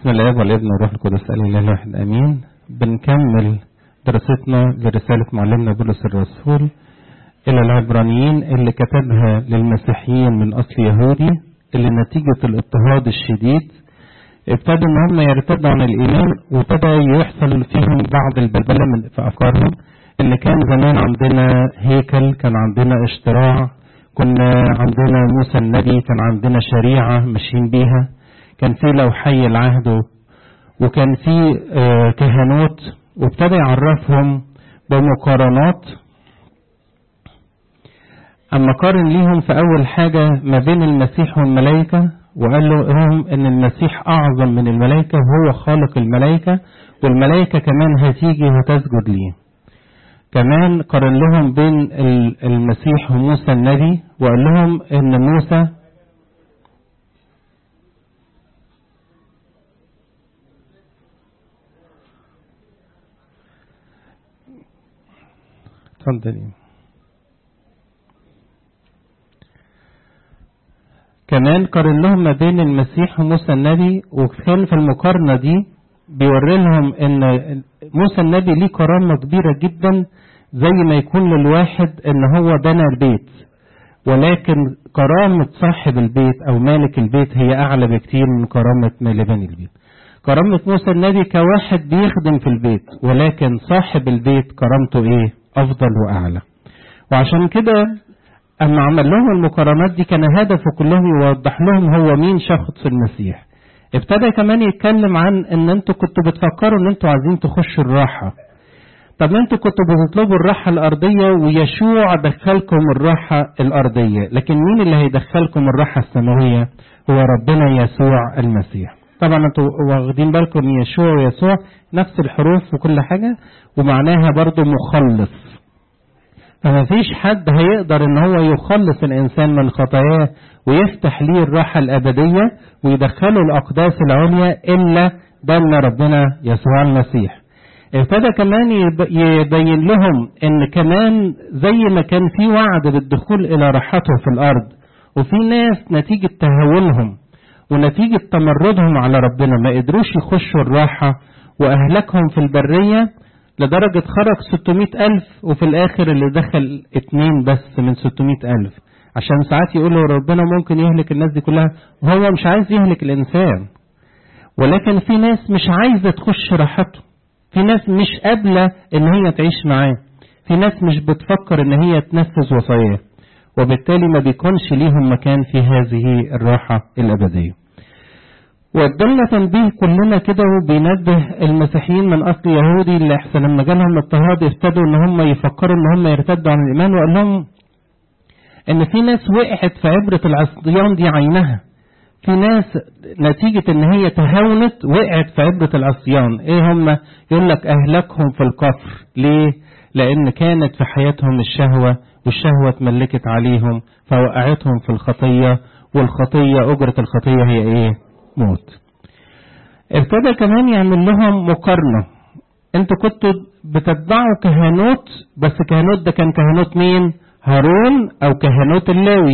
بسم الله والابن والروح القدس الاله الواحد امين. بنكمل دراستنا لرسالة معلمنا بولس الرسول الى العبرانيين اللي كتبها للمسيحيين من اصل يهودي، اللي نتيجة الاضطهاد الشديد ابتدوا ان هم يرتدوا عن الايمان، وابتدى يحصل فيهم بعض البلبلة في افكارهم. اللي كان زمان عندنا هيكل، كان عندنا اشتراع، كنا عندنا موسى النبي، كان عندنا شريعة ماشيين بيها، كان في لوحي العهد، وكان في كهنوت، وابتدى يعرفهم بمقارنات. اما قارن ليهم في اول حاجة ما بين المسيح والملائكة، وقال لهم ان المسيح اعظم من الملائكة وهو خالق الملائكة، والملائكة كمان هتيجي وتسجد ليه. كمان قارن لهم بين المسيح وموسى النبي، وقال لهم ان موسى كمان قارن لهم ما بين المسيح وموسى النبي، وكان في المقارنة دي بيوري لهم ان موسى النبي ليه كرامة كبيرة جدا، زي ما يكون للواحد ان هو بنى البيت، ولكن كرامة صاحب البيت او مالك البيت هي اعلى بكتير من كرامة اللي بني البيت. كرامة موسى النبي كواحد بيخدم في البيت، ولكن صاحب البيت كرامته ايه؟ افضل واعلى. وعشان كده اما عمل لهم المقارنات دي كان هدفه كلهم يوضح لهم هو مين شخص المسيح. ابتدى كمان يتكلم عن ان انتوا كنتوا بتفكروا ان انتوا عايزين تخشوا الراحة. طب انتوا كنتوا بتطلبوا الراحة الارضية، ويشوع دخلكم الراحة الارضية، لكن مين اللي هيدخلكم الراحة السماوية؟ هو ربنا يسوع المسيح. طبعا انتوا واخدين بالكم يشوع ويسوع نفس الحروف وكل حاجة، ومعناها برضو مخلص. فما فيش حد هيقدر ان هو يخلص الانسان من خطاياه ويفتح ليه الراحة الابدية ويدخله الاقداس العليا الا دم ربنا يسوع المسيح. ابتدى كمان يبين لهم ان كمان زي ما كان في وعد بالدخول الى راحته في الارض، وفي ناس نتيجة تهاونهم ونتيجة تمردهم على ربنا ما قدروش يخشوا الراحة، واهلكهم في البرية لدرجة خرج 600,000، وفي الاخر اللي دخل 2 بس من 600,000. عشان ساعات يقولوا ربنا ممكن يهلك الناس دي كلها، وهو مش عايز يهلك الانسان، ولكن في ناس مش عايزة تخش راحته، في ناس مش قابلة ان هي تعيش معاه، في ناس مش بتفكر ان هي تنفذ وصاياه، وبالتالي ما بيكونش ليهم مكان في هذه الراحة الابدية. وادلنا تنبيه كلنا كده، وبينبه المسيحيين من اصل يهودي اللي احسن لما جالهم اضطهاد ابتدوا ان هم يفكروا ان هم يرتدوا عن الايمان، وقال لهم ان في ناس وقعت في عبرة العصيان دي عينها. في ناس نتيجة ان هي تهاونت وقعت في عبرة العصيان. ايه هم؟ يقول لك اهلكهم في القفر. ليه؟ لان كانت في حياتهم الشهوة، والشهوة اتملكت عليهم فوقعتهم في الخطية، والخطية اجرة الخطية هي ايه؟ موت. ابتدى كمان يعمل لهم مقارنة. انتوا كنتوا بتتبعوا كهنوت، بس كهنوت ده كان كهنوت مين؟ هارون او كهنوت اللاوي.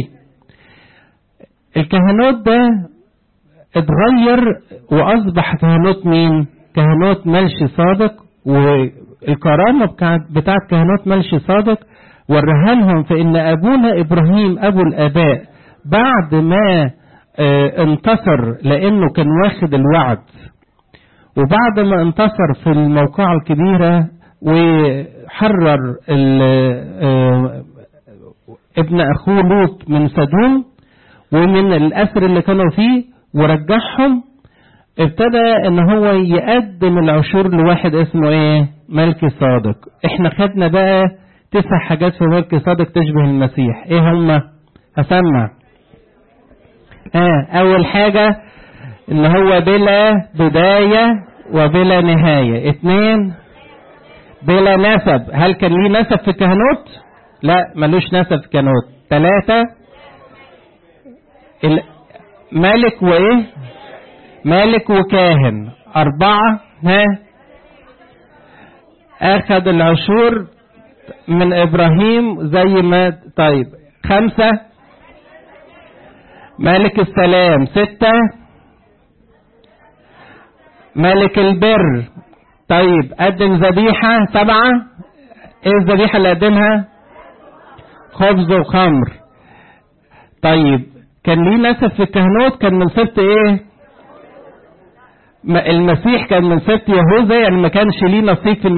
الكهنوت ده اتغير واصبح كهنوت مين؟ كهنوت ملشي صادق. والكرامة بتاعت كهنوت ملشي صادق ورها لهم في ان ابونا ابراهيم ابو الاباء بعد ما انتصر، لانه كان واخد الوعد، وبعد ما انتصر في الموقعة الكبيرة وحرر ابن اخوه لوط من سدوم ومن الاسر اللي كانوا فيه ورجعهم، ابتدى ان هو يقدم العشور لواحد اسمه ايه؟ ملكي صادق. احنا خدنا بقى 9 حاجات في ملكي صادق تشبه المسيح. ايه هم؟ هسمع. اول حاجة ان هو بلا بداية وبلا نهاية. 2 بلا نسب. هل كان ليه نسب في الكهنوت؟ لا، ملوش نسب في الكهنوت. 3 ملك وايه؟ ملك وكاهن. 4 اخذ العشور من ابراهيم زي ما. طيب 5 ملك السلام. 6 ملك البر. طيب قدم ذبيحة 7. ايه الذبيحة اللي قدمها؟ خبز وخمر. طيب كان ليه نسب في الكهنوت، كان من سبط ايه؟ المسيح كان من سبط يهوذا، يعني ما كانش ليه نصيب في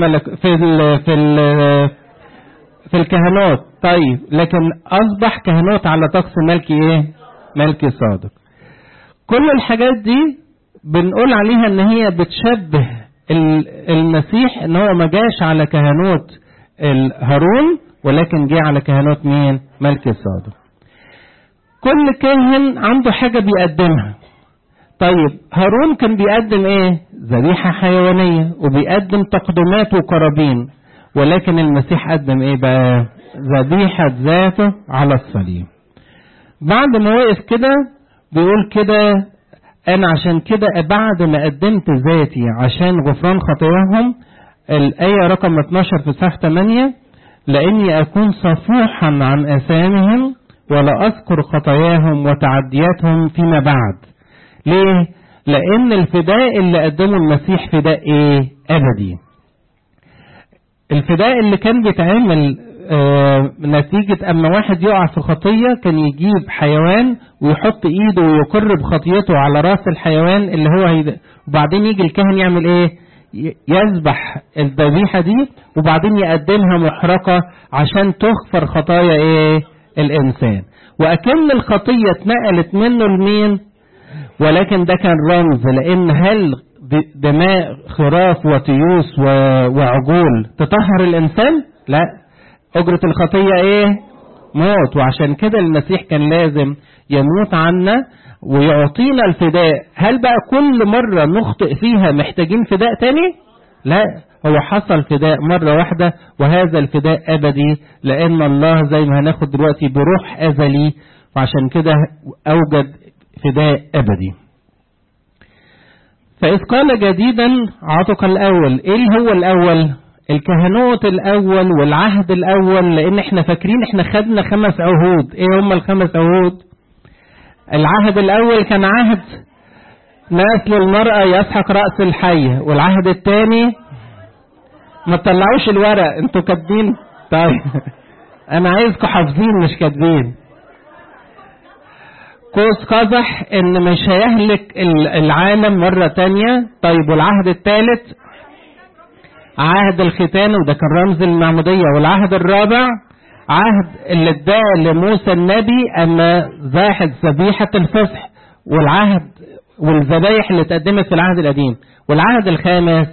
في الكهنوت. طيب لكن اصبح كهنوت على طقس ملكي ايه؟ ملكي صادق. كل الحاجات دي بنقول عليها ان هي بتشبه المسيح، ان هو ما جاش على كهنوت هارون ولكن جه على كهنوت مين؟ ملكي صادق. كل كاهن عنده حاجة بيقدمها. طيب هارون كان بيقدم ايه؟ ذبيحة حيوانية وبيقدم تقدمات وقرابين، ولكن المسيح قدم ايه بقى؟ ذبيحة ذاته على الصليب. بعد ما وقف كده بيقول كده: انا عشان كده بعد ما قدمت ذاتي عشان غفران خطاياهم، الآية رقم 12 في صح 8: لاني اكون صفوحا عن اثامهم ولا اذكر خطاياهم وتعدياتهم فيما بعد. ليه؟ لان الفداء اللي قدمه المسيح فداء ايه؟ ابدي. الفداء اللي كان بيتعمل نتيجة اما واحد يقع في خطية كان يجيب حيوان ويحط ايده ويقر بخطيته على راس الحيوان اللي هو وبعدين يجي الكاهن يعمل ايه؟ يذبح الذبيحة دي وبعدين يقدمها محرقة عشان تغفر خطايا ايه؟ الانسان. واكن الخطية اتنقلت منه لمين؟ ولكن ده كان رمز، لان هل دماء خراف وتيوس وعجول تطهر الانسان؟ لا، اجرة الخطية ايه؟ موت. وعشان كده المسيح كان لازم يموت عنا ويعطينا الفداء. هل بقى كل مرة نخطئ فيها محتاجين فداء تاني؟ لا، هو حصل فداء مرة واحدة، وهذا الفداء أبدي، لأن الله زي ما هناخد دلوقتي بروح أزلي، وعشان كده أوجد فداء أبدي. فإذ قال جديدا عتق الأول. إيه هو الأول؟ الكهنوت الأول والعهد الأول، لأن احنا فاكرين احنا خدنا 5 عهود. إيه هم ال5 عهود؟ العهد الأول كان عهد نسل المرأة يسحق رأس الحية، والعهد الثاني ما تطلعوش الورق انتوا كاتبين. طيب انا عايزكم حافظين مش كاتبين. قوس قزح ان مش هيهلك العالم مرة تانية. طيب والعهد الثالث عهد الختان، وده كان رمز المعمودية. والعهد الرابع عهد اللي اداه لموسى النبي اما ذبح ذبيحة الفصح، والعهد والذبايح اللي اتقدمت في العهد القديم. والعهد الخامس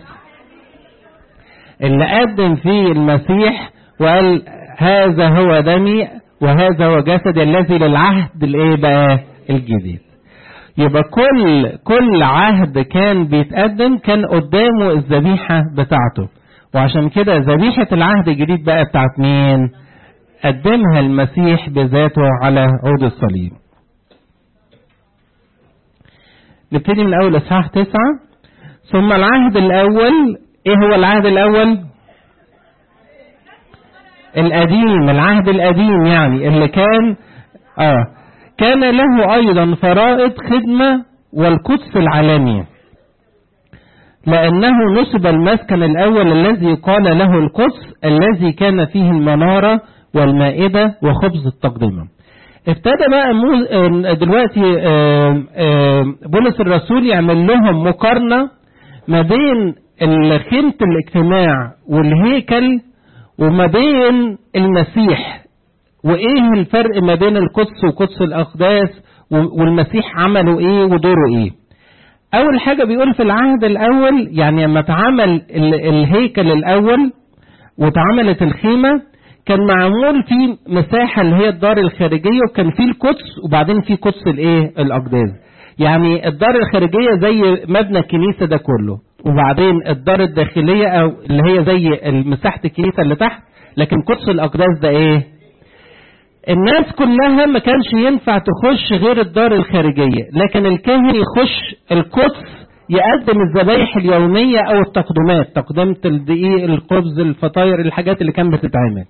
اللي قدم فيه المسيح وقال: هذا هو دمي وهذا هو جسدي الذي للعهد الايه بقى؟ الجديد. يبقى كل عهد كان بيتقدم كان قدامه الذبيحة بتاعته. وعشان كده ذبيحة العهد الجديد بقى بتاعت مين؟ قدمها المسيح بذاته على عود الصليب. نبتدي من اول اصحاح 9. ثم العهد الاول. ايه هو العهد الاول؟ القديم، العهد القديم يعني اللي كان له ايضا فرائض خدمة والقدس العالمي، لانه نصب المسكن الاول الذي قال له القدس الذي كان فيه المنارة والمائدة وخبز التقدمة. ابتدى بقى دلوقتي بولس الرسول يعمل لهم مقارنة ما بين خيمة الاجتماع والهيكل وما بين المسيح، وايه الفرق ما بين القدس وقدس الاقداس، والمسيح عمله ايه ودوره ايه. اول حاجة بيقول في العهد الاول، يعني لما اتعمل الهيكل الاول واتعملت الخيمة كان معمول في مساحة اللي هي الدار الخارجية، وكان في القدس وبعدين في قدس الايه؟ الاقداس. يعني الدار الخارجية زي مبنى الكنيسة ده كله، وبعدين الدار الداخلية او اللي هي زي مساحة الكنيسة اللي تحت، لكن قدس الاقداس ده ايه؟ الناس كلها ما كانش ينفع تخش غير الدار الخارجية، لكن الكاهن يخش القدس يقدم الذبايح اليومية او التقدمات، تقدمة الدقيق، الخبز، الفطاير، الحاجات اللي كانت بتتعمل.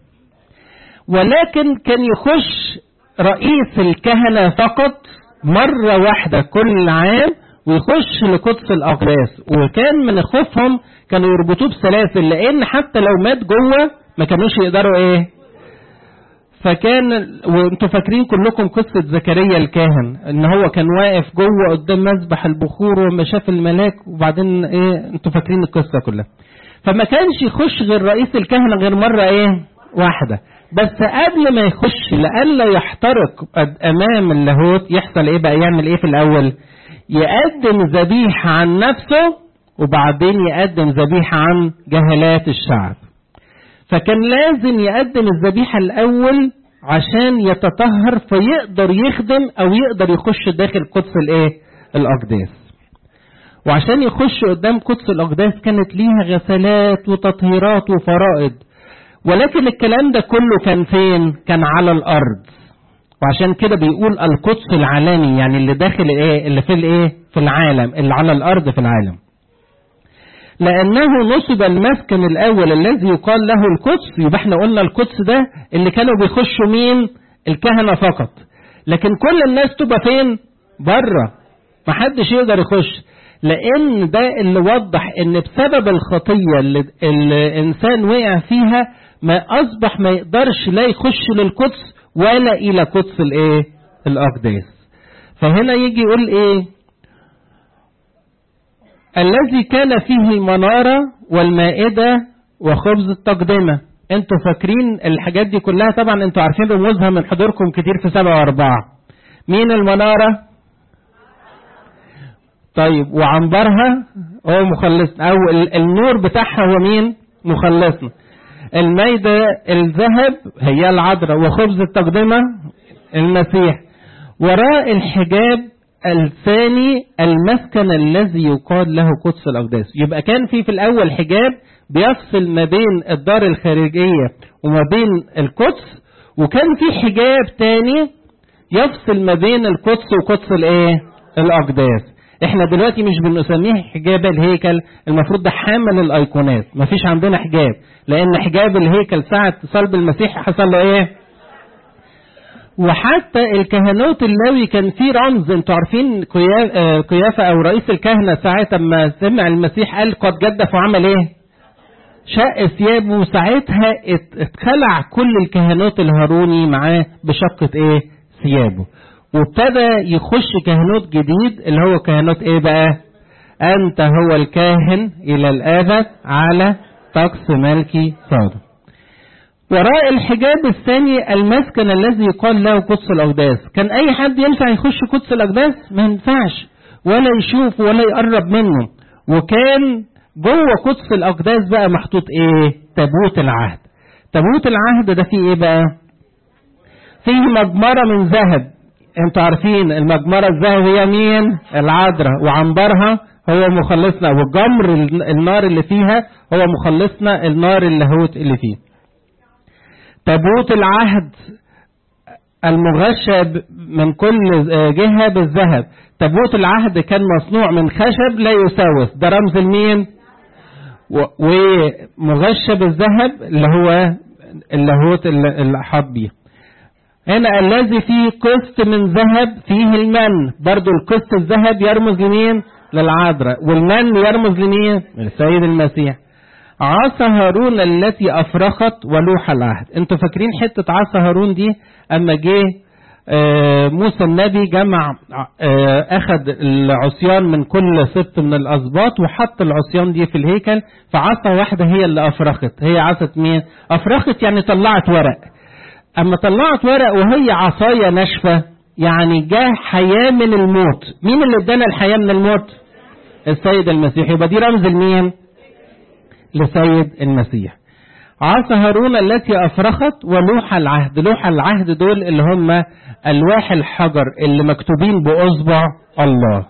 ولكن كان يخش رئيس الكهنة فقط مرة واحدة كل عام، ويخش لقدس الأقداس، وكان من خوفهم كانوا يربطوه بسلاسل، لأن حتى لو مات جوه ما كانوش يقدروا إيه. فكان، وانتوا فاكرين كلكم قصة زكريا الكاهن، ان هو كان واقف جوه قدام مذبح البخور وما شاف الملاك، وبعدين ايه، انتوا فاكرين القصة كلها. فما كانش يخش غير رئيس الكهنة غير مرة ايه واحدة بس، قبل ما يخش لألا يحترق امام اللاهوت يحصل ايه بقى، يعمل ايه في الاول؟ يقدم ذبيحة عن نفسه، وبعدين يقدم ذبيحة عن جهلات الشعب. فكان لازم يقدم الذبيحة الأول عشان يتطهر فيقدر يخدم أو يقدر يخش داخل قدس الإيه؟ الأقداس. وعشان يخش قدام قدس الأقداس كانت ليها غسلات وتطهيرات وفرائض، ولكن الكلام ده كله كان فين؟ كان على الأرض. وعشان كده بيقول القدس العالمي، يعني اللي داخل الإيه؟ اللي في الإيه؟ في العالم، اللي على الأرض في العالم. لأنه نصب المسكن الأول الذي يقال له القدس. يبقى احنا قلنا القدس ده اللي كانوا بيخشوا مين؟ الكهنة فقط، لكن كل الناس تبقى فين؟ بره، محدش يقدر يخش. لأن ده اللي وضح ان بسبب الخطية اللي الإنسان وقع فيها ما أصبح ما يقدرش لا يخش للقدس ولا إلى قدس الإيه؟ الأقداس. فهنا يجي يقول إيه؟ الذي كان فيه المنارة والمائدة وخبز التقدمة. انتوا فاكرين الحاجات دي كلها طبعا، انتوا عارفين رموزها من حضوركم كتير في 7:4. مين المنارة؟ طيب، وعنبرها هو مخلصنا، او النور بتاعها هو مين؟ مخلصنا. المائدة الذهب هي العذراء، وخبز التقدمة المسيح. وراء الحجاب الثاني المسكن الذي يقال له قدس الأقداس. يبقى كان في الأول حجاب بيفصل ما بين الدار الخارجية وما بين القدس، وكان في حجاب تاني يفصل ما بين القدس وقدس الايه؟ الأقداس. احنا دلوقتي مش بنسميه حجاب الهيكل، المفروض ده حامل الايقونات، مفيش عندنا حجاب، لان حجاب الهيكل ساعة صلب المسيح حصل له ايه؟ وحتى الكهنوت اللاوي كان فيه رمز. انتوا عارفين قيافة او رئيس الكهنة ساعة ما سمع المسيح قال قد جدف، وعمل ايه؟ شق ثيابه. وساعتها اتخلع كل الكهنوت الهاروني معاه بشقة ايه؟ ثيابه. وابتدى يخش كهنوت جديد اللي هو كهنوت ايه بقى؟ انت هو الكاهن الى الابد على طقس ملكي صادق. وراء الحجاب الثاني المسكن الذي يقال له قدس الأقداس. كان أي حد ينفع يخش قدس الأقداس؟ ما ينفعش، ولا يشوف ولا يقرب منه. وكان جوه قدس الأقداس بقى محطوط إيه؟ تابوت العهد. تابوت العهد ده فيه إيه بقى؟ فيه مجمرة من ذهب. أنتوا عارفين المجمرة الذهب هي مين؟ العذراء، وعنبرها هو مخلصنا، والجمر النار اللي فيها هو مخلصنا، النار اللاهوت اللي فيه. تابوت العهد المغشى من كل جهة بالذهب. تابوت العهد كان مصنوع من خشب لا يساوس، ده رمز المين؟ ومغشى بالذهب اللي هو اللاهوت اللي أحاط بيه. هنا الذي فيه قسط من ذهب فيه المن، برضو القسط الذهب يرمز لمين؟ للعذراء، والمن يرمز لمين؟ للسيد المسيح. عصا هارون التي أفرخت ولوح العهد. انتوا فاكرين حتة عصا هارون دي اما جه موسى النبي جمع اخذ العصيان من كل سبط من الاسباط وحط العصيان دي في الهيكل، فعصا واحدة هي اللي أفرخت. هي عصا مين؟ أفرخت يعني طلعت ورق. اما طلعت ورق وهي عصاية ناشفة يعني جاه حياة من الموت. مين اللي ادانا الحياة من الموت؟ السيد المسيح. يبقى دي رمز المين؟ لسيد المسيح. عصا هارون التي أفرخت ولوح العهد. لوح العهد دول اللي هم ألواح الحجر اللي مكتوبين بأصبع الله.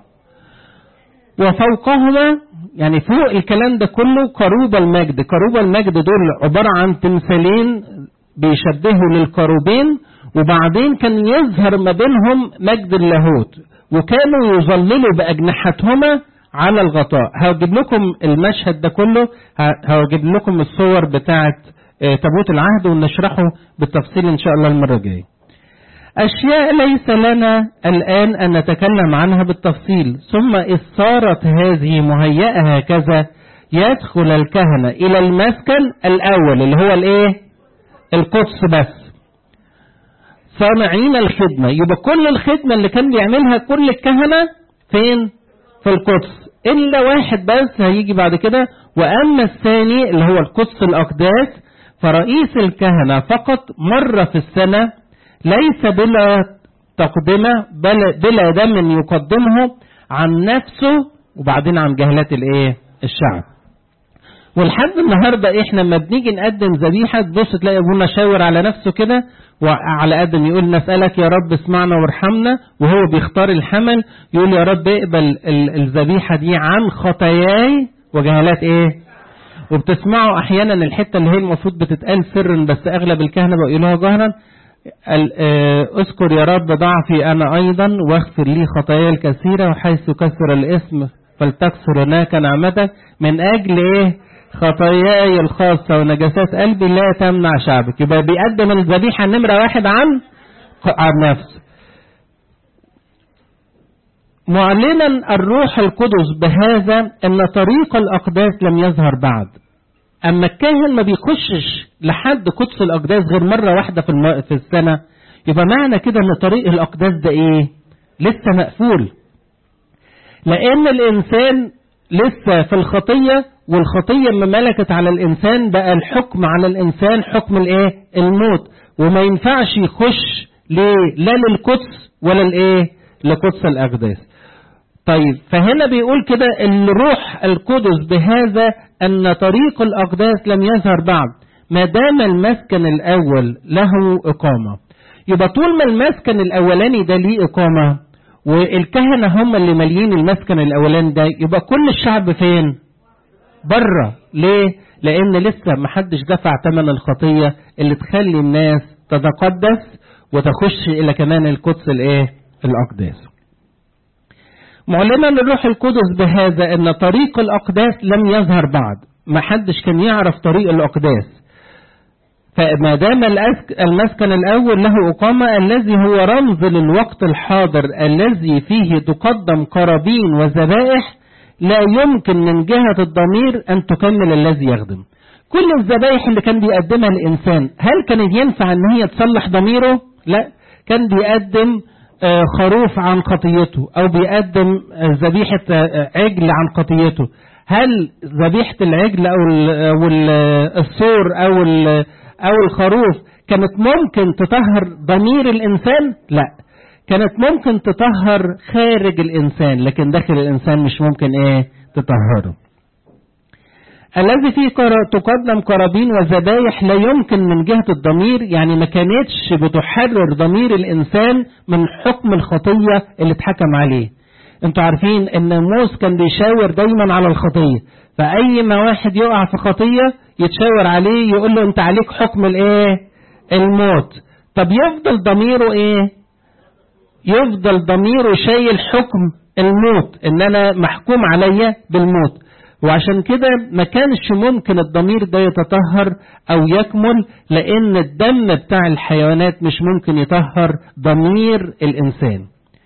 وفوقهما يعني فوق الكلام ده كله كروب المجد. كروب المجد دول عبارة عن تمثالين بيشبهوا للكروبين، وبعدين كان يظهر ما بينهم مجد اللاهوت، وكانوا يظللوا بأجنحتهما على الغطاء. هجيب لكم المشهد ده كله، هجيب لكم الصور بتاعة تابوت العهد ونشرحه بالتفصيل إن شاء الله المرة الجاية. أشياء ليس لنا الآن أن نتكلم عنها بالتفصيل. ثم إذ صارت هذه مهيئة هكذا يدخل الكهنة إلى المسكن الأول اللي هو الإيه؟ القدس بس، صانعين الخدمة. يبقى كل الخدمة اللي كان بيعملها كل الكهنة فين؟ في القدس، إلا واحد بس هيجي بعد كده. وأما الثاني اللي هو القدس الأقداس فرئيس الكهنة فقط مرة في السنة، ليس بلا تقدمة بلا دم يقدمه عن نفسه وبعدين عن جهلات الايه؟ الشعب. ولحد النهاردة احنا لما بنيجي نقدم ذبيحة تبص تلاقي ابونا شاور على نفسه كده وعلى قدم يقول نسألك يا رب اسمعنا وارحمنا، وهو بيختار الحمل يقول يا رب اقبل الذبيحة دي عن خطاياي وجهلات ايه؟ وبتسمعوا احيانا الحتة اللي هي المفروض بتتقال سرا بس اغلب الكهنة بيقولوها جهرا، اذكر يا رب ضعفي انا ايضا واغفر لي خطاياي الكثيرة، وحيث كثر الاسم فلتكثر هناك نعمتك، من اجل ايه؟ خطاياي الخاصة ونجاسات قلبي لا تمنع شعبك. يبقى بيقدم الذبيحة نمرة واحد عن نفسه. معلنا الروح القدس بهذا ان طريق الاقداس لم يظهر بعد. اما الكاهن ما بيخشش لحد قدس الاقداس غير مرة واحدة في السنة، يبقى معنى كده ان طريق الاقداس ده ايه؟ لسه مقفول، لان الانسان لسه في الخطية، والخطية ما ملكت على الانسان بقى الحكم على الانسان حكم الايه؟ الموت، وما ينفعش يخش لا للقدس ولا الايه؟ لقدس الاقداس. طيب فهنا بيقول كده الروح القدس بهذا ان طريق الاقداس لم يظهر بعد ما دام المسكن الاول له اقامة. يبقى طول ما المسكن الاولاني ده ليه اقامة والكهنة هم اللي ماليين المسكن الاولاني ده، يبقى كل الشعب فين؟ بره. ليه؟ لان لسه محدش دفع ثمن الخطية اللي تخلي الناس تتقدس وتخش الى كمان القدس الايه؟ الاقداس. معلنا الروح القدس بهذا ان طريق الاقداس لم يظهر بعد، ما حدش كان يعرف طريق الاقداس. فما دام المسكن الاول له اقامة الذي هو رمز للوقت الحاضر الذي فيه تقدم قرابين وذبائح، لا يمكن من جهة الضمير ان تكمل الذي يخدم. كل الذبائح اللي كان بيقدمها الانسان هل كان ينفع ان هي تصلح ضميره؟ لا، كان بيقدم خروف عن خطيته او بيقدم ذبيحة عجل عن خطيته. هل ذبيحة العجل او الثور او الخروف كانت ممكن تطهر ضمير الانسان؟ لا، كانت ممكن تطهر خارج الانسان، لكن داخل الانسان مش ممكن ايه؟ تطهره. الذي فيه تقدم قرابين وذبايح لا يمكن من جهة الضمير، يعني ما كانتش بتحرر ضمير الإنسان من حكم الخطية اللي اتحكم عليه. انتوا عارفين ان موسى كان بيشاور دايما على الخطية، فأي ما واحد يقع في خطية يتشاور عليه يقول له انت عليك حكم الايه؟ الموت. طب يفضل ضميره ايه؟ يفضل ضميره شايل حكم الموت، ان انا محكوم عليا بالموت. وعشان كده ما كانش ممكن الضمير ده يتطهر او يكمل، لان الدم بتاع الحيوانات مش ممكن يطهر ضمير الانسان.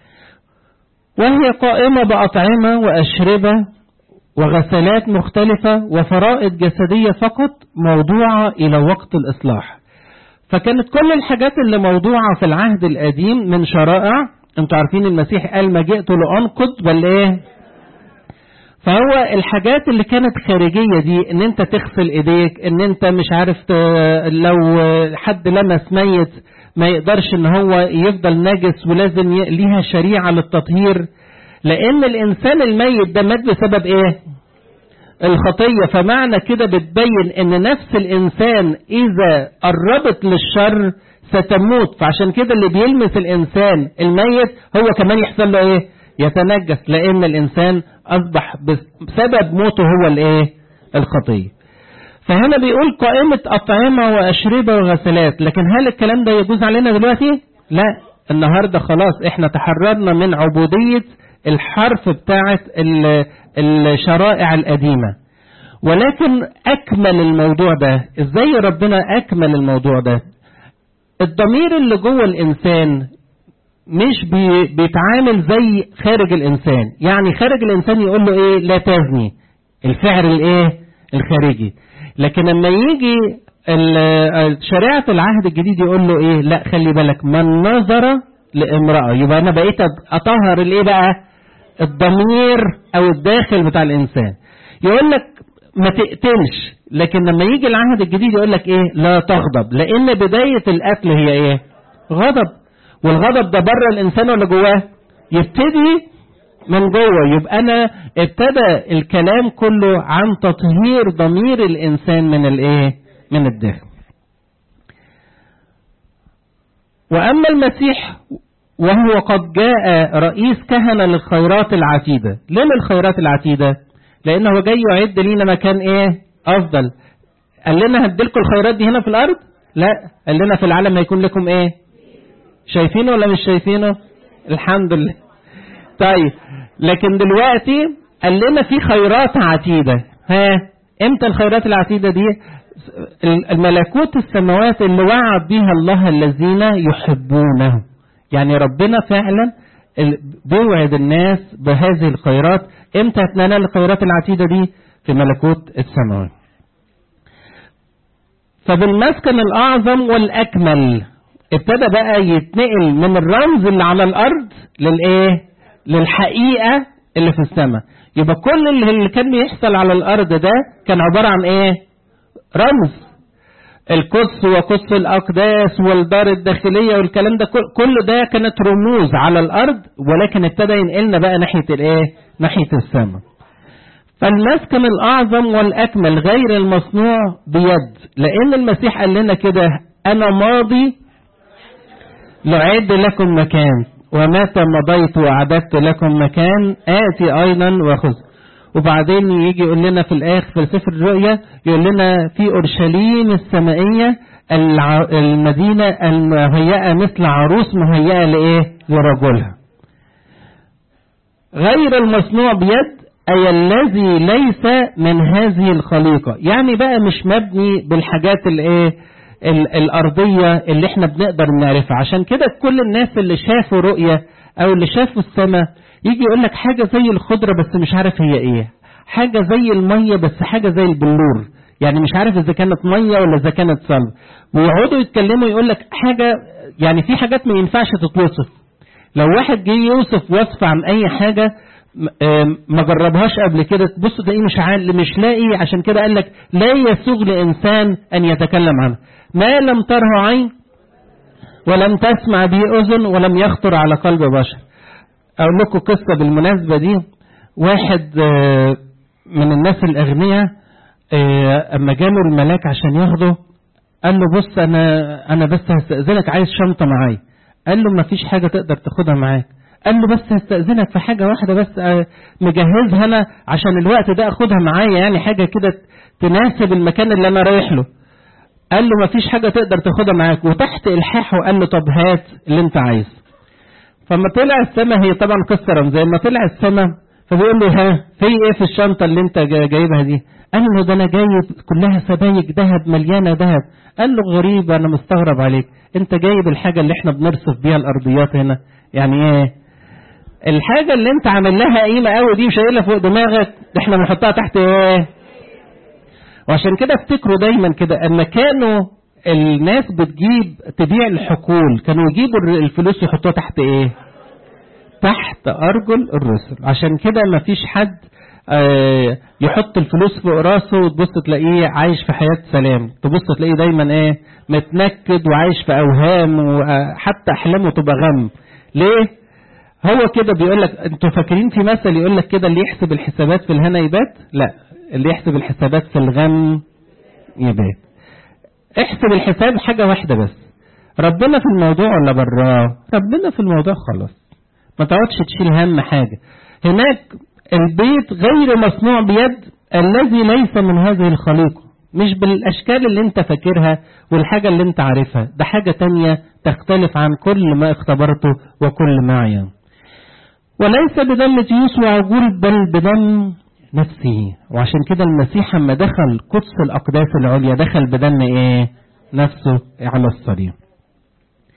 وهي قائمة بأطعمة وأشربة وغسلات مختلفة وفرائض جسدية فقط موضوعة إلى وقت الإصلاح. فكانت كل الحاجات اللي موضوعة في العهد القديم من شرائع. انتوا عارفين المسيح قال ما جئت لأنقض بل ايه؟ فهو الحاجات اللي كانت خارجية دي، ان انت تغسل ايديك، ان انت مش عارف لو حد لمس ميت ما يقدرش ان هو يفضل نجس، ولازم ليها شريعة للتطهير، لان الانسان الميت ده مات بسبب ايه؟ الخطية. فمعنى كده بتبين ان نفس الانسان اذا قربت للشر ستموت. فعشان كده اللي بيلمس الانسان الميت هو كمان يحصل له ايه؟ يتنجس، لان الانسان اصبح بسبب موته هو الايه؟ الخطية. فهنا بيقول قائمة اطعمة واشربة وغسلات. لكن هل الكلام ده يجوز علينا دلوقتي؟ لا، النهاردة خلاص احنا تحررنا من عبودية الحرف بتاعت الشرائع القديمة. ولكن اكمل الموضوع ده ازاي؟ ربنا اكمل الموضوع ده. الضمير اللي جوه الانسان مش بيتعامل زي خارج الإنسان. يعني خارج الإنسان يقول له إيه؟ لا تزني، الفعل الإيه؟ الخارجي. لكن لما يجي شريعة العهد الجديد يقول له إيه؟ لا خلي بالك، من نظر لامرأة، يبقى أنا بقيت أطهر الإيه بقى؟ الضمير أو الداخل بتاع الإنسان. يقول لك ما تقتلش، لكن لما يجي العهد الجديد يقول لك إيه؟ لا تغضب، لأن بداية القتل هي إيه؟ غضب. والغضب ده بره الإنسان ولا جواه؟ يبتدي من جوه. يبقى أنا ابتدى الكلام كله عن تطهير ضمير الإنسان من الإيه؟ من الداخل. وأما المسيح وهو قد جاء رئيس كهنة للخيرات العتيدة. ليه الخيرات العتيدة؟ لأنه جاي يعد لينا مكان إيه؟ أفضل. قال لنا هديلكم الخيرات دي هنا في الأرض؟ لا، قال لنا في العالم هيكون لكم إيه؟ شايفينه ولا مش شايفينه؟ الحمد لله. طيب، لكن دلوقتي قال لنا في خيرات عتيدة. امتى الخيرات العتيدة دي؟ الملكوت السماوات اللي وعد بها الله الذين يحبونه. يعني ربنا فعلا بيوعد الناس بهذه الخيرات. امتى هتنال الخيرات العتيدة دي؟ في ملكوت السماوات. فبالمسكن الأعظم والأكمل ابتدى بقى يتنقل من الرمز اللي على الأرض للإيه؟ للحقيقة اللي في السماء. يبقى كل اللي كان بيحصل على الأرض ده كان عبارة عن إيه؟ رمز. القدس وقدس الأقداس والدار الداخلية والكلام ده كل ده كانت رموز على الأرض، ولكن ابتدى ينقلنا بقى ناحية الإيه؟ ناحية السماء. فالمسكن الأعظم والأكمل غير المصنوع بيد، لأن المسيح قال لنا كده: أنا ماضي لأعد لكم مكان، ومتى مضيت وأعددت لكم مكان آتي أيضا وأخذ. وبعدين يجي يقول لنا في الآخر في سفر الرؤيا، يقول لنا في أورشليم السمائية المدينة المهيئة مثل عروس مهيئة لإيه؟ لرجلها. غير المصنوع بيد أي الذي ليس من هذه الخليقة. يعني بقى مش مبني بالحاجات الإيه؟ الأرضية اللي احنا بنقدر نعرفها. عشان كده كل الناس اللي شافوا رؤية أو اللي شافوا السماء يجي يقول لك حاجة زي الخضرة بس مش عارف هي ايه، حاجة زي المية بس حاجة زي البلور، يعني مش عارف إذا كانت مية ولا إذا كانت صلب. ويقعدوا يتكلموا يقول لك حاجة، يعني في حاجات ما ينفعش تتوصف. لو واحد جه يوصف وصف عن أي حاجة ما جربهاش قبل كده تبص تلاقيه مش لاقي. عشان كده قال لك لا يسوغ لإنسان أن يتكلم عنه ما لم تره عين ولم تسمع به أذن ولم يخطر على قلب بشر. أقول لكم قصة بالمناسبة دي. واحد من الناس الأغنياء أما جاله الملاك عشان ياخده قال له بص أنا بس هستأذنك، عايز شنطة معايا. قال له ما فيش حاجة تقدر تاخدها معاك. قال له بس هستأذنك في حاجة واحدة بس مجهزها أنا عشان الوقت ده أخدها معايا، يعني حاجة كده تناسب المكان اللي أنا رايح له. قال له ما فيش حاجة تقدر تاخدها معاك، وتحت إلحاحه قال له طب هات اللي أنت عايز. فما طلع السما، هي طبعا قصة رمزية، لما طلع السما فبيقول له في ايه في الشنطة اللي انت جايبها دي؟ قال له ده انا جايب كلها سبايك ذهب مليانة ذهب. قال له غريب، انا مستغرب عليك، انت جايب الحاجة اللي احنا بنرصف بيها الارضيات هنا، يعني ايه الحاجة اللي انت عامل لها قيمة قوي دي وشايلها فوق دماغك، احنا بنحطها تحت ايه؟ وعشان كده افتكروا دايما كده، اما كانوا الناس تبيع الحقول كانوا يجيبوا الفلوس يحطوها تحت ايه؟ تحت ارجل الرسل. عشان كده ما فيش حد يحط الفلوس فوق راسه وتبص تلاقيه عايش في حياة سلام، تبص تلاقيه دايما ايه؟ متنكد وعايش في اوهام، وحتى احلامه تبقى غم. ليه؟ هو كده بيقول لك، انتوا فاكرين في مثل يقول لك كده اللي يحسب الحسابات في الهنا يبات؟ لا، اللي يحسب الحسابات في الغم يبات. احسب الحساب حاجة واحدة بس، ربنا في الموضوع ولا براه؟ ربنا في الموضوع خلاص، ما تقعدش تشيل هم حاجة. هناك البيت غير مصنوع بيد الذي ليس من هذه الخليقة، مش بالأشكال اللي انت فاكرها والحاجة اللي انت عارفها، ده حاجة تانية تختلف عن كل ما اختبرته وكل ما عيان. وليس بدم تيوس وعجول بل بدم نفسه. وعشان كده المسيح لما دخل قدس الأقداس العليا دخل بدم ايه؟ نفسه على الصليب.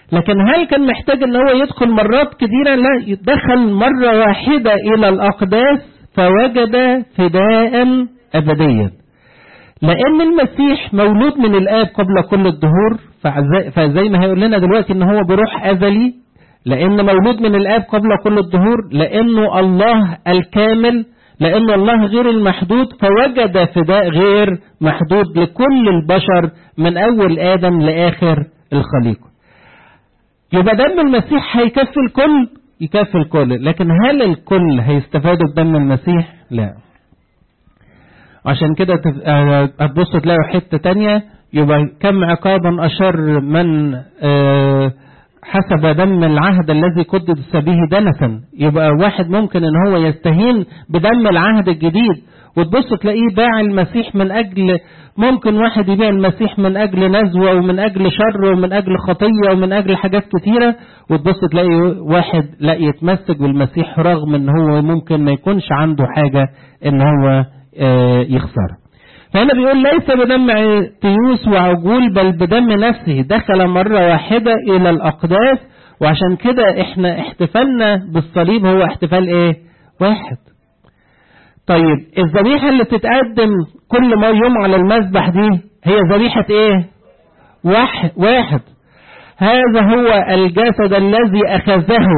لكن هل كان محتاج ان هو يدخل مرات كثيرة؟ لا، دخل مرة واحدة الى الاقداس فوجد فداء ابديا. لان المسيح مولود من الاب قبل كل الدهور، فزي ما هيقول لنا دلوقتي ان هو بروح ازلي، لان مولود من الاب قبل كل الدهور، لانه الله الكامل، لانه الله غير المحدود، فوجد فداء غير محدود لكل البشر من اول ادم لاخر الخليقة. يبقى دم المسيح هيكفي الكل، يكفي الكل، لكن هل الكل هيستفادوا بدم المسيح؟ لا. عشان كده هتبصوا تلاقوا حتة تانية، يبقى كم عقابا أشر من حسب دم العهد الذي قدس به دنسا. يبقى واحد ممكن ان هو يستهين بدم العهد الجديد، وتبص تلاقيه باع المسيح من اجل، ممكن واحد يبيع المسيح من اجل نزوة ومن اجل شر ومن اجل خطية ومن اجل حاجات كتيرة، وتبص تلاقي واحد لا يتمسك بالمسيح رغم ان هو ممكن ما يكونش عنده حاجة ان هو يخسر. فهنا بيقول ليس بدم تيوس وعجول بل بدم نفسه دخل مرة واحدة إلى الأقداس. وعشان كده احنا احتفالنا بالصليب هو احتفال ايه؟ واحد. طيب الذبيحة اللي تتقدم كل ما يوم على المذبح دي هي ذبيحة ايه؟ واحد. هذا هو الجسد الذي أخذه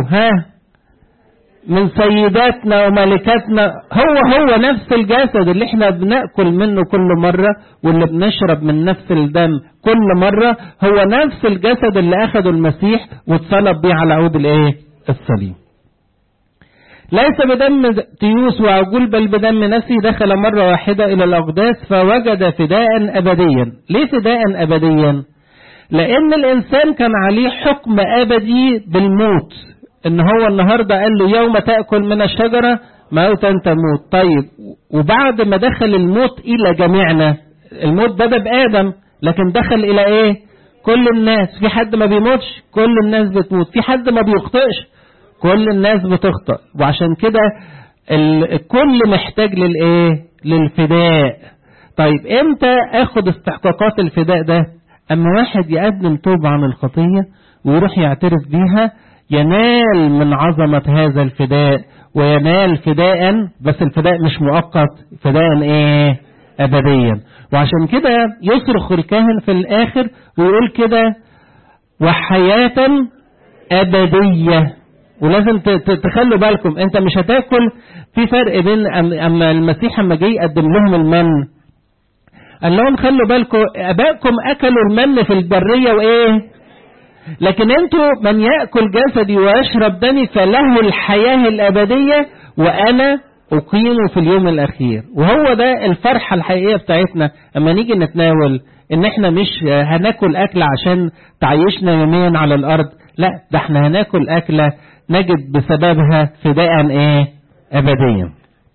من سيداتنا وملكاتنا، هو نفس الجسد اللي احنا بنأكل منه كل مرة واللي بنشرب من نفس الدم كل مرة، هو نفس الجسد اللي أخذه المسيح واتصلب بيه على عود الايه؟ الصليب. ليس بدم تيوس وعجول بل بدم نفسه دخل مرة واحدة إلى الأقداس فوجد فداء أبديا. ليه فداء أبديا؟ لأن الإنسان كان عليه حكم أبدي بالموت، ان هو النهاردة قال له يوم تأكل من الشجرة موتا تموت. طيب وبعد ما دخل الموت الى جميعنا، الموت بدأ بآدم لكن دخل الى ايه؟ كل الناس. في حد ما بيموتش؟ كل الناس بتموت. في حد ما بيخطئش؟ كل الناس بتخطئ. وعشان كده الكل محتاج للايه؟ للفداء. طيب امتى اخد استحقاقات الفداء ده؟ اما واحد يقدم توبة عن الخطية ويروح يعترف بيها، ينال من عظمة هذا الفداء وينال فداء، بس الفداء مش مؤقت، فداء ايه؟ ابديا. وعشان كده يصرخ الكاهن في الاخر ويقول كده وحياة ابدية. ولازم تخلوا بالكم، انت مش هتاكل. في فرق بين اما المسيح اما جه يقدم لهم المن قال لهم خلوا بالكم ابائكم اكلوا المن في البرية وايه؟ لكن انتوا من يأكل جسدي ويشرب دمي فله الحياة الأبدية وأنا أقيمه في اليوم الأخير. وهو ده الفرحة الحقيقية بتاعتنا اما نيجي نتناول، ان احنا مش هناكل أكل عشان تعيشنا يوميا على الأرض، لا، ده احنا هناكل أكلة نجد بسببها فداء ايه؟ أبديا.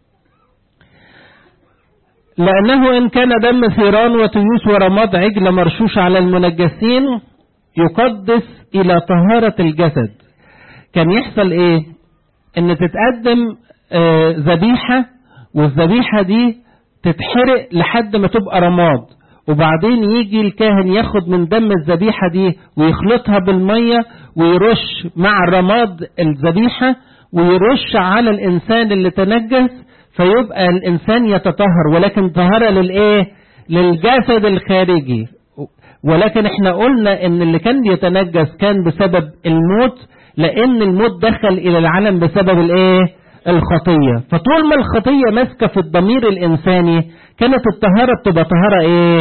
لأنه إن كان دم ثيران وتيوس ورماد عجل مرشوش على المنجسين يقدس إلى طهارة الجسد. كان يحصل إيه؟ إن تتقدم ذبيحة، والذبيحة دي تتحرق لحد ما تبقى رماد، وبعدين يجي الكاهن ياخد من دم الذبيحة دي ويخلطها بالمية ويرش مع رماد الذبيحة ويرش على الإنسان اللي تنجس، فيبقى الإنسان يتطهر، ولكن طهارة للإيه؟ للجسد الخارجي. ولكن احنا قلنا ان اللي كان يتنجس كان بسبب الموت، لان الموت دخل الى العالم بسبب الايه؟ الخطية. فطول ما الخطية ماسكة في الضمير الانساني كانت الطهارة بتبقى طهارة ايه؟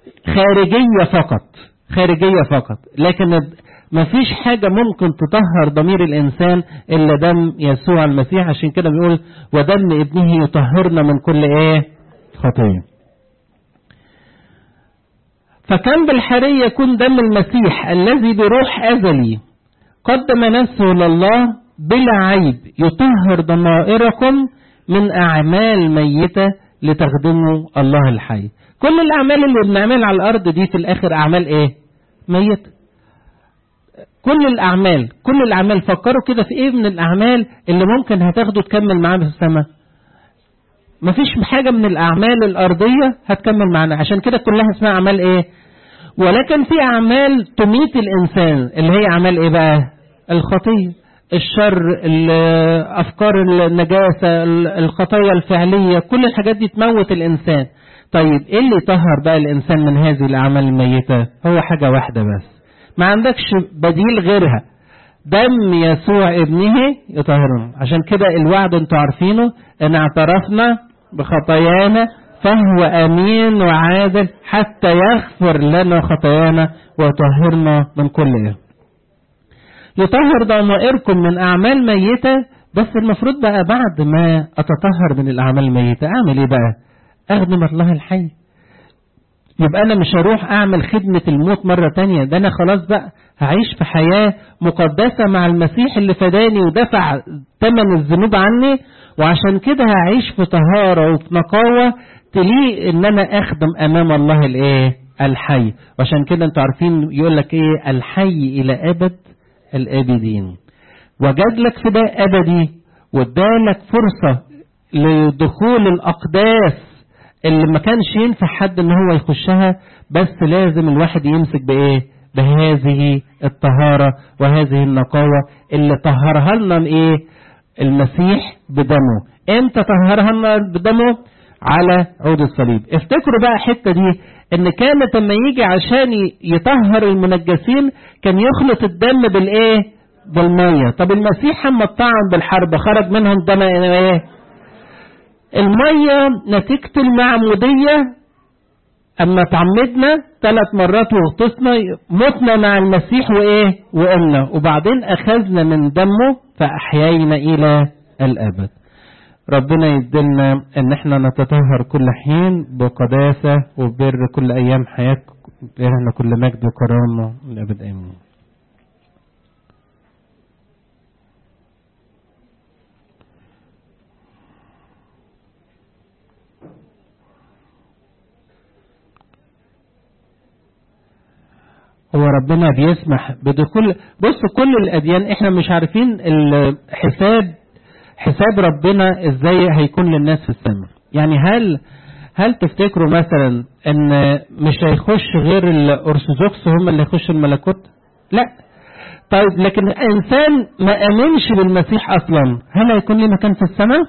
خارجية فقط. لكن مفيش حاجة ممكن تطهر ضمير الانسان الا دم يسوع المسيح. عشان كده بيقول ودم ابنه يطهرنا من كل ايه؟ خطية. فكان بالحري يكون دم المسيح الذي بروح أزلي قدم نفسه لله بلا عيب يطهر ضمائركم من أعمال ميتة لتخدموا الله الحي. كل الأعمال اللي بنعملها على الأرض دي في الآخر أعمال إيه؟ ميتة. كل الأعمال فكروا كده في إيه من الأعمال اللي ممكن هتاخدوا تكمل معاه في السماء. مفيش حاجة من الأعمال الأرضية هتكمل معنا، عشان كده كلها اسمها أعمال إيه؟ ولكن في أعمال تميت الإنسان، اللي هي أعمال إيه بقى؟ الخطية، الشر، أفكار النجاسة، الخطايا الفعلية، كل الحاجات دي تموت الإنسان. طيب إيه اللي يطهر بقى الإنسان من هذه الأعمال الميتة؟ هو حاجة واحدة بس، ما عندكش بديل غيرها، دم يسوع ابنه يطهرنا. عشان كده الوعد انتوا عارفينه، ان اعترفنا بخطايانا فهو امين وعادل حتى يغفر لنا خطايانا ويطهرنا من كل ايه. يطهر ضمائركم من اعمال ميتة. بس المفروض بقى بعد ما اتطهر من الاعمال الميتة اعمل ايه بقى؟ اخدم الله الحي. يبقى انا مش هروح اعمل خدمة الموت مرة تانية، ده انا خلاص بقى هعيش في حياة مقدسة مع المسيح اللي فداني ودفع ثمن الذنوب عني، وعشان كده هعيش في طهارة وفي نقاوة تليق ان انا اخدم امام الله الايه؟ الحي. وعشان كده انتوا عارفين يقول لك ايه؟ الحي الى ابد الابدين. وجد لك فداء ابدي، وادالك فرصة لدخول الاقداس اللي ما كانش ينفع حد ان هو يخشها، بس لازم الواحد يمسك بايه؟ بهذه الطهارة وهذه النقاوة اللي طهرها لنا ايه؟ المسيح بدمه. امتى طهرها لنا بدمه؟ على عود الصليب. افتكروا بقى الحتة دي، ان كانت لما يجي عشان يطهر المنجسين كان يخلط الدم بالايه؟ بالمية. طب المسيح لما اتطعن بالحرب خرج منهم دم ايه؟ المية. نتيجة المعمودية اما تعمدنا 3 مرات وغطسنا متنا مع المسيح وايه؟ وقمنا، وبعدين اخذنا من دمه فاحيينا الى الابد. ربنا يدلنا ان احنا نتطهر كل حين بقداسة وبر كل ايام حياتنا، احنا كل مجد وكرامة للابد امين. هو ربنا بيسمح بدخول، بصوا كل الأديان احنا مش عارفين حساب ربنا ازاي هيكون للناس في السماء. يعني هل تفتكروا مثلا ان مش هيخش غير الأرثوذكس هم اللي هيخشوا الملكوت؟ لا. طيب لكن انسان ما امنش بالمسيح اصلا هل هيكون له مكان في السماء؟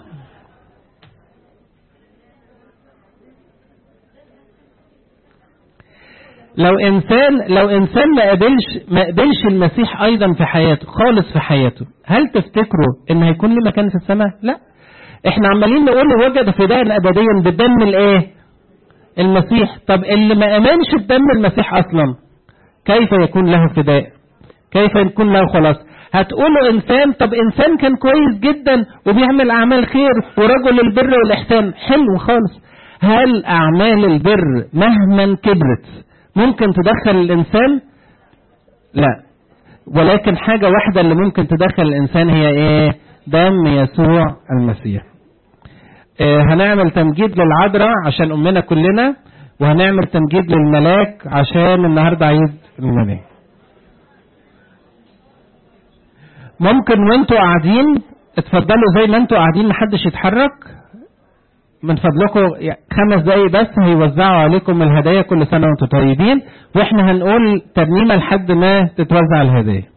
لو انسان ما قبلش المسيح ايضا في حياته خالص في حياته، هل تفتكروا ان هيكون له مكان في السماء؟ لا. احنا عمالين نقول له وجد فداء ابديا بدم الايه؟ المسيح. طب اللي ما امنش بدم المسيح اصلا كيف يكون له فداء؟ كيف يكون له خلاص؟ هتقولوا انسان، طب انسان كان كويس جدا وبيعمل اعمال خير ورجل البر والاحسان، حلو خالص. هل اعمال البر مهما كبرت ممكن تدخل الإنسان؟ لا. ولكن حاجة واحدة اللي ممكن تدخل الإنسان هي إيه؟ دم يسوع المسيح. هنعمل تمجيد للعذراء عشان أمنا كلنا، وهنعمل تمجيد للملاك عشان النهاردة عيد الملاك. ممكن وانتوا قاعدين اتفضلوا زي ما انتوا قاعدين، محدش يتحرك من فضلكم. 5 دقايق بس هيوزعوا عليكم الهدايا. كل سنة وانتم طيبين، واحنا هنقول ترنيمة لحد ما تتوزع الهدايا.